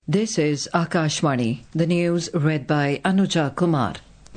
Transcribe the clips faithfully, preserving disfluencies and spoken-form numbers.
This is Akashvani, the news read by Anuja Kumar.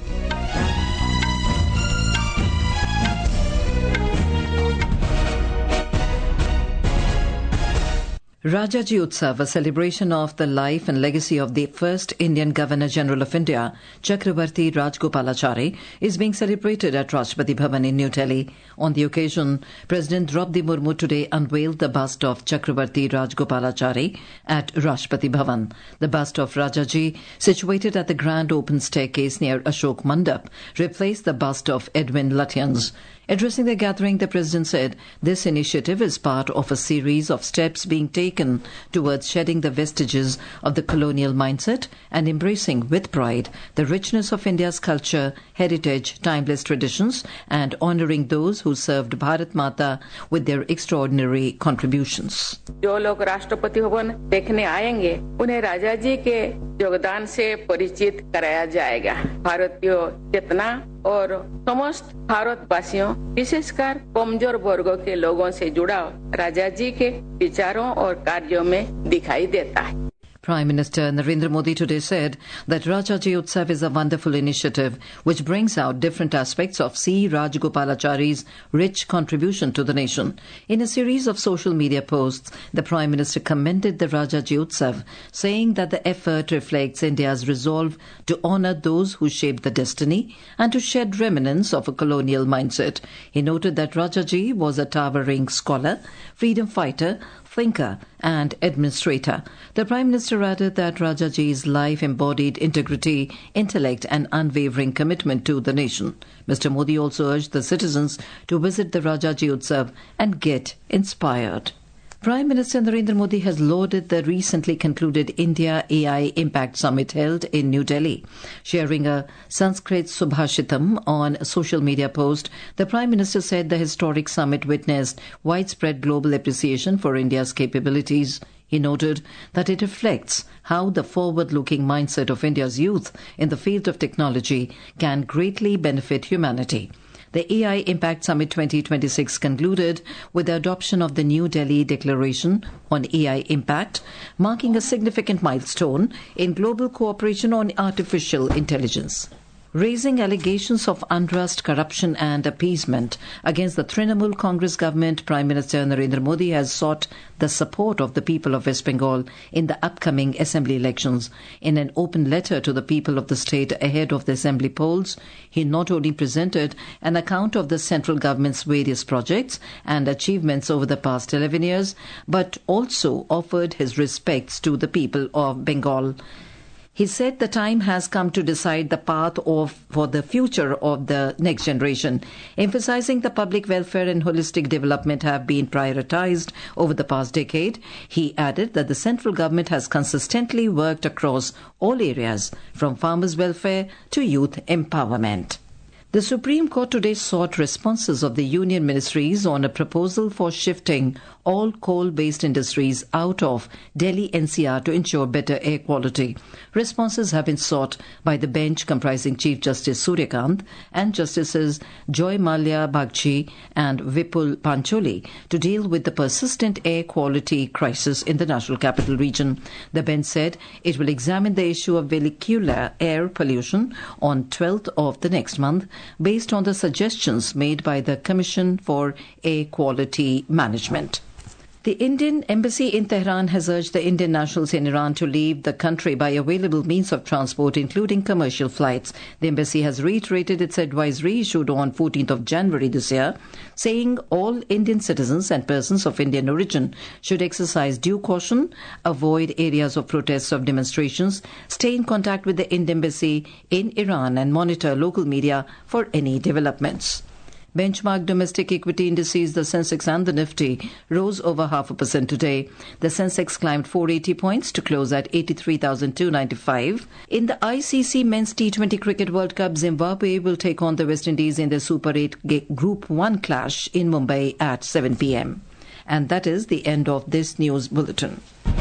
Rajaji Utsav, a celebration of the life and legacy of the first Indian Governor-General of India, Chakravarti Rajgopalachari, is being celebrated at Rashtrapati Bhavan in New Delhi. On the occasion, President Draupadi Murmu today unveiled the bust of Chakravarti Rajgopalachari at Rashtrapati Bhavan. The bust of Rajaji, situated at the grand open staircase near Ashok Mandap, replaced the bust of Edwin Lutyens. Addressing the gathering, the President said this initiative is part of a series of steps being taken towards shedding the vestiges of the colonial mindset and embracing with pride the richness of India's culture, heritage, timeless traditions, and honouring those who served Bharat Mata with their extraordinary contributions. जो लोग राष्ट्रपति भवन देखने आएंगे, उन्हें राजा जी के योगदान से परिचित कराया जाएगा। भारतीय चेतना और समस्त भारतवासियों, विशेषकर कमजोर वर्गों के लोगों से जुड़ाव राजा जी के विचारों और कार्यों में दिखाई देता है। Prime Minister Narendra Modi today said that Rajaji Utsav is a wonderful initiative which brings out different aspects of C. Rajgopalachari's rich contribution to the nation. In a series of social media posts, the Prime Minister commended the Rajaji Utsav, saying that the effort reflects India's resolve to honour those who shaped the destiny and to shed remnants of a colonial mindset. He noted that Rajaji was a towering scholar, freedom fighter, thinker and administrator. The Prime Minister added that Rajaji's life embodied integrity, intellect and unwavering commitment to the nation. Mister Modi also urged the citizens to visit the Rajaji Utsav and get inspired. Prime Minister Narendra Modi has lauded the recently concluded India A I Impact Summit held in New Delhi. Sharing a Sanskrit Subhashitam on a social media post, the Prime Minister said the historic summit witnessed widespread global appreciation for India's capabilities. He noted that it reflects how the forward-looking mindset of India's youth in the field of technology can greatly benefit humanity. The A I Impact Summit twenty twenty-six concluded with the adoption of the New Delhi Declaration on A I Impact, marking a significant milestone in global cooperation on artificial intelligence. Raising allegations of unrest, corruption and appeasement against the Trinamool Congress government, Prime Minister Narendra Modi has sought the support of the people of West Bengal in the upcoming assembly elections. In an open letter to the people of the state ahead of the assembly polls, he not only presented an account of the central government's various projects and achievements over the past eleven years, but also offered his respects to the people of Bengal. He said the time has come to decide the path of, for the future of the next generation, emphasizing the public welfare and holistic development have been prioritized over the past decade. He added that the central government has consistently worked across all areas, from farmers' welfare to youth empowerment. The Supreme Court today sought responses of the union ministries on a proposal for shifting all coal-based industries out of Delhi N C R to ensure better air quality. Responses have been sought by the bench comprising Chief Justice Suryakant and Justices Joy Malya Bagchi and Vipul Pancholi to deal with the persistent air quality crisis in the National Capital Region. The bench said it will examine the issue of vehicular air pollution on twelfth of the next month, based on the suggestions made by the Commission for Air Quality Management. The Indian Embassy in Tehran has urged the Indian nationals in Iran to leave the country by available means of transport, including commercial flights. The embassy has reiterated its advisory issued on fourteenth of January this year, saying all Indian citizens and persons of Indian origin should exercise due caution, avoid areas of protests or demonstrations, stay in contact with the Indian Embassy in Iran and monitor local media for any developments. Benchmark domestic equity indices, the Sensex and the Nifty, rose over half a percent today. The Sensex climbed four hundred eighty points to close at eighty-three thousand two hundred ninety-five. In the I C C Men's T twenty Cricket World Cup, Zimbabwe will take on the West Indies in the Super eight Group one clash in Mumbai at seven p m. And that is the end of this news bulletin.